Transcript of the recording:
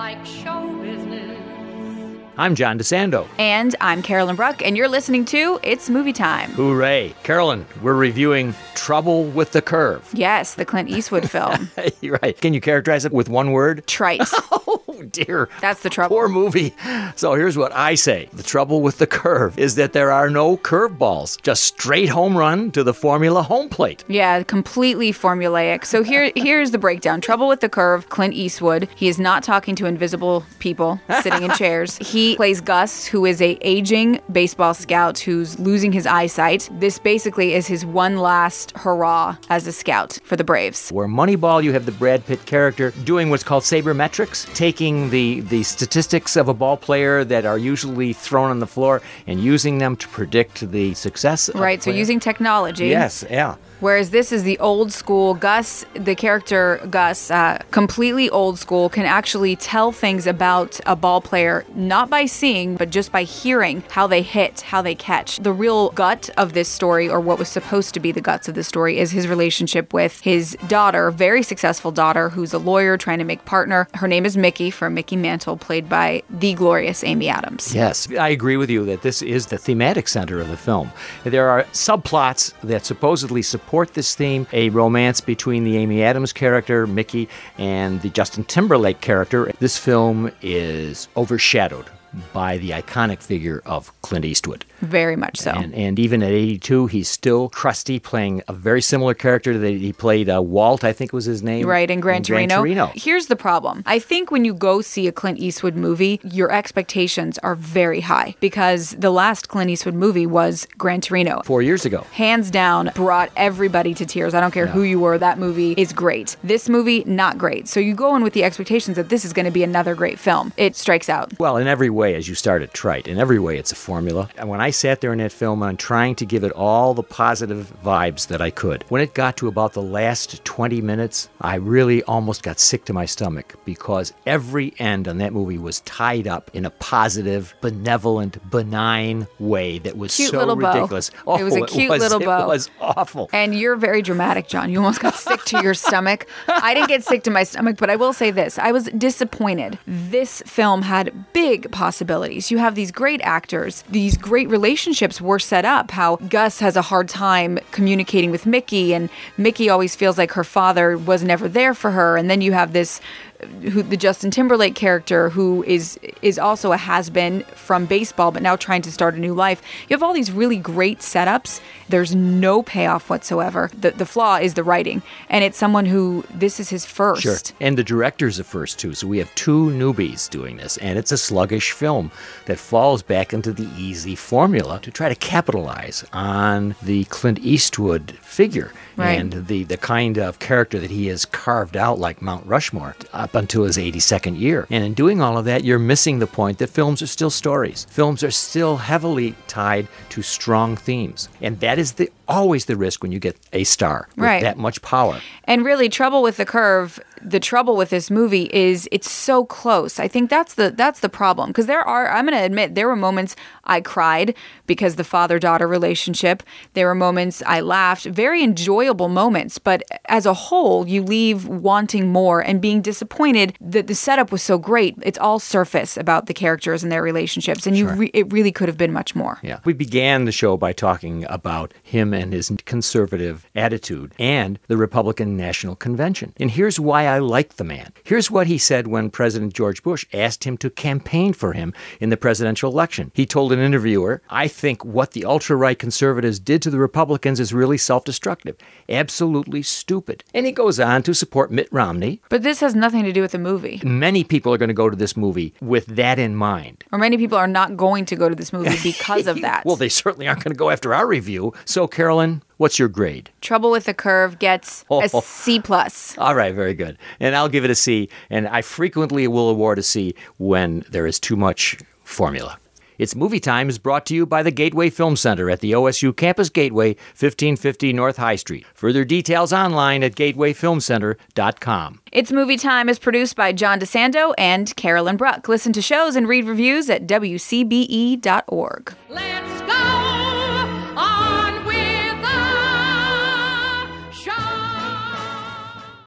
like show business. I'm John DeSando. And I'm Carolyn Bruck, and you're listening to It's Movie Time. Hooray. Carolyn, we're reviewing Trouble with the Curve. Yes, the Clint Eastwood film. You're right. Can you characterize it with one word? Trite. Oh, dear. That's the trouble. Poor movie. So here's what I say. The trouble with the curve is that there are no curveballs. Just straight home run to the formula home plate. Yeah, completely formulaic. So here's the breakdown. Trouble with the Curve, Clint Eastwood. He is not talking to invisible people sitting in chairs. He plays Gus, who is a aging baseball scout who's losing his eyesight. This basically is his one last hurrah as a scout for the Braves. Where Moneyball, you have the Brad Pitt character doing what's called sabermetrics, taking the statistics of a ball player that are usually thrown on the floor and using them to predict the success of Right, so using technology. Yes, yeah. Whereas this is the old school. Gus, the character Gus, completely old school, can actually tell things about a ball player, not by seeing, but just by hearing how they hit, how they catch. The real gut of this story, or what was supposed to be the guts of this story, is his relationship with his daughter, very successful daughter, who's a lawyer trying to make partner. Her name is Mickey, from Mickey Mantle, played by the glorious Amy Adams. Yes, I agree with you that this is the thematic center of the film. There are subplots that supposedly support this theme, a romance between the Amy Adams character, Mickey, and the Justin Timberlake character. This film is overshadowed by the iconic figure of Clint Eastwood. Very much so. And even at 82, he's still crusty, playing a very similar character that he played, Walt, I think was his name. Right, in Gran Torino. Here's the problem. I think when you go see a Clint Eastwood movie, your expectations are very high, because the last Clint Eastwood movie was Gran Torino. 4 years ago. Hands down, brought everybody to tears. I don't care who you were, that movie is great. This movie, not great. So you go in with the expectations that this is going to be another great film. It strikes out. Well, in every way, as you started, trite. In every way, it's a formula. And when I sat there in that film, I'm trying to give it all the positive vibes that I could. When it got to about the last 20 minutes, I really almost got sick to my stomach, because every end on that movie was tied up in a positive, benevolent, benign way that was cute so little ridiculous. Bow. It was a cute little bow. It was awful. And you're very dramatic, John. You almost got sick to your stomach. I didn't get sick to my stomach, but I will say this. I was disappointed. This film had big possibilities. You have these great actors. These great relationships were set up. How Gus has a hard time communicating with Mickey, and Mickey always feels like her father was never there for her. And then you have this the Justin Timberlake character, who is also a has-been from baseball, but now trying to start a new life. You have all these really great setups. There's no payoff whatsoever. The flaw is the writing, and it's someone who, this is his first. Sure, and the director's a first, too. So we have two newbies doing this, and it's a sluggish film that falls back into the easy formula to try to capitalize on the Clint Eastwood figure. Right. And the kind of character that he has carved out like Mount Rushmore up until his 82nd year. And in doing all of that, you're missing the point that films are still stories. Films are still heavily tied to strong themes. And that is always the risk when you get a star with that much power. And really, Trouble with the Curve, the trouble with this movie is it's so close. I think that's the problem. Because I'm going to admit, there were moments I cried because the father-daughter relationship. There were moments I laughed, very enjoyable moments. But as a whole, you leave wanting more and being disappointed that the setup was so great. It's all surface about the characters and their relationships. And it really could have been much more. Yeah. We began the show by talking about him and his conservative attitude and the Republican National Convention. And here's why I like the man. Here's what he said when President George Bush asked him to campaign for him in the presidential election. He told an interviewer, "I think what the ultra-right conservatives did to the Republicans is really self-destructive. Absolutely stupid." And he goes on to support Mitt Romney. But this has nothing to do with the movie. Many people are going to go to this movie with that in mind. Or many people are not going to go to this movie because of that. Well, they certainly aren't going to go after our review. So, Carolyn, what's your grade? Trouble with the Curve gets a C+. All right, very good. And I'll give it a C. And I frequently will award a C when there is too much formula. It's Movie Time is brought to you by the Gateway Film Center at the OSU Campus Gateway, 1550 North High Street. Further details online at gatewayfilmcenter.com. It's Movie Time is produced by John DeSando and Carolyn Bruck. Listen to shows and read reviews at WCBE.org.